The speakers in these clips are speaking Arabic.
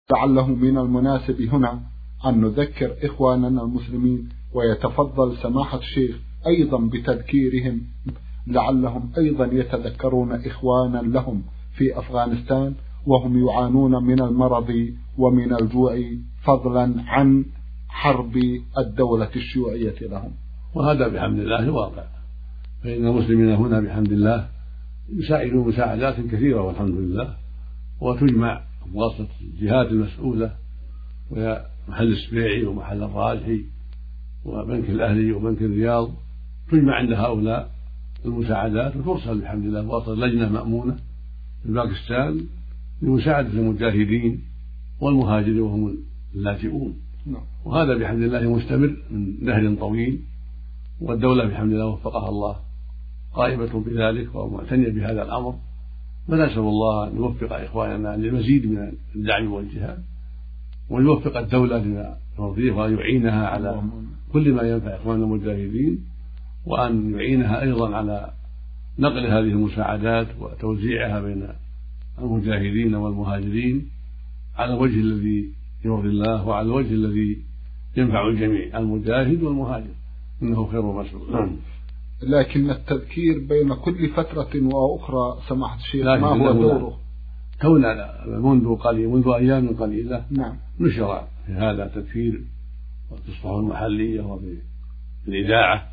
لعله من المناسب هنا أن نذكر إخواننا المسلمين، ويتفضل سماحة الشيخ أيضا بتذكيرهم لعلهم أيضا يتذكرون إخوانا لهم في أفغانستان وهم يعانون من المرض ومن الجوع، فضلا عن حرب الدولة الشيوعية لهم. وهذا بحمد الله الواقع، فإن المسلمين هنا بحمد الله يساعدون مساعدات كثيرة والحمد لله، وتجمع بواسطة الجهات المسؤولة وهي محل السبيعي ومحل الراجحي وبنك الأهلي وبنك الرياض، تجمع عند هؤلاء المساعدات وترسل بحمد الله بواسطة لجنة مأمونة في باكستان لمساعدة المجاهدين والمهاجرين وهم اللاجئون. وهذا بحمد الله مستمر من نهر طويل، والدولة بحمد الله وفقها الله قائمة بذلك ومعتنية بهذا الأمر، فنسأل الله أن يوفق إخواننا للمزيد من الدعم والجهاد، ويوفق الدولة لما يرضيه، وأن يعينها على كل ما ينفع إخواننا المجاهدين، وأن يعينها أيضا على نقل هذه المساعدات وتوزيعها بين المجاهدين والمهاجرين على الوجه الذي يرضي الله وعلى الوجه الذي ينفع الجميع المجاهد والمهاجر، إنه خير مسؤول. لكن التذكير بين كل فترة وأخرى سماحة الشيخ ما هو دوره؟ كنا منذ أيام قليلة نشر في هذا تذكير في الصحف المحلية وفي الإذاعة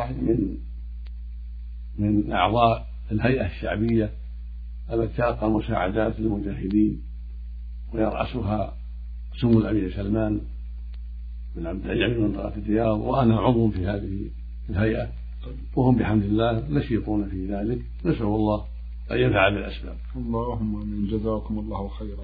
من أعضاء الهيئة الشعبية التي تلقى المساعدات للمجاهدين، ويرأسها سمو الأمير سلمان بن عبد العزيز من منطقة الرياض، وأنا عضو في هذه الهيئة، وهم بحمد الله نشيطون في ذلك. نسأل الله أن ينفع بالأسباب. اللهم آمين. جزاكم الله خيرا.